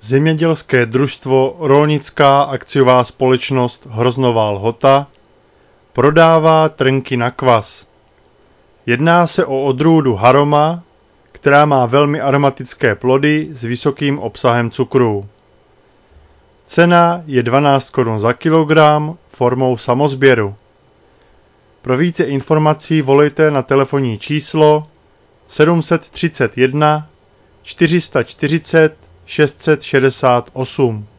Zemědělské družstvo Rolnická akciová společnost Hroznová Lhota prodává trnky na kvas. Jedná se o odrůdu Haroma, která má velmi aromatické plody s vysokým obsahem cukru. Cena je 12 Kč za kilogram formou samosběru. Pro více informací volejte na telefonní číslo 731 440 668.